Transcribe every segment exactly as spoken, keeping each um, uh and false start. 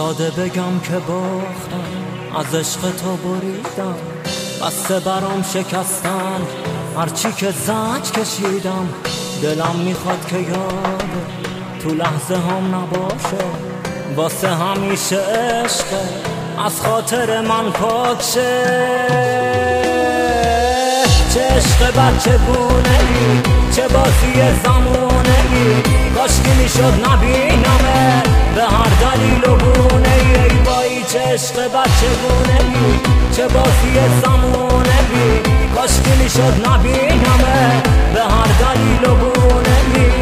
ساده بگم که باختم، از عشق تو بریدم، بسته برام شکستن، هرچی که زج کشیدم. دلم میخواد که یاد تو لحظه هم نباشه، واسه همیشه عشقه از خاطر من پاک شه. چه عشق بچه گونه ای، چه بازی زمونه ای، کاشکی میشد نبینمه به هر دلیل و گونه ای. ای بایی چه عشق بچه گونه ای، چه بازی زمونه ای، کاشکی میشد نبینمه به هر دلیل و گونه ای.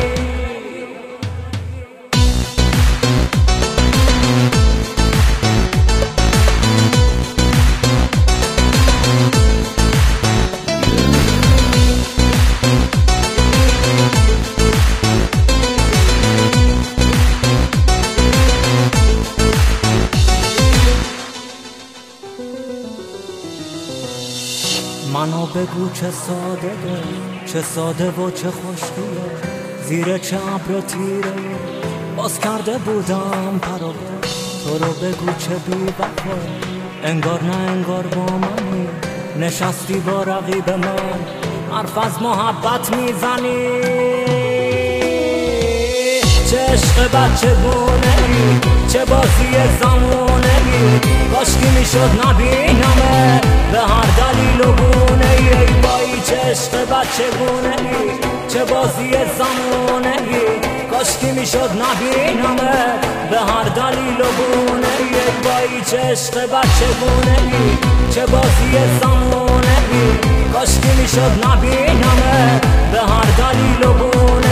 منو بگو چه ساده ده، چه ساده و چه خوشگیه، زیر چه ابر تیره باز کرده بودم پرو. تو رو بگو چه بی وفا، انگار نه انگار با منی، نشستی با رقیب من حرف از محبت میزنی. چه عشق بچه گونه ای، چه بازی زمونه ای، کاشکی میشد نبینمه به هر دلیل و گونه ای. ای بایی چه عشق بچه گونه ای، چه بازی زمونه ای، کاشکی میشد نبینمه به هر دلیل و گونه ای. ای بایی چه عشق بچه گونه ای، چه بازی زمونه ای، کاشکی میشد نبینمه به هر دلیل و گونه ای.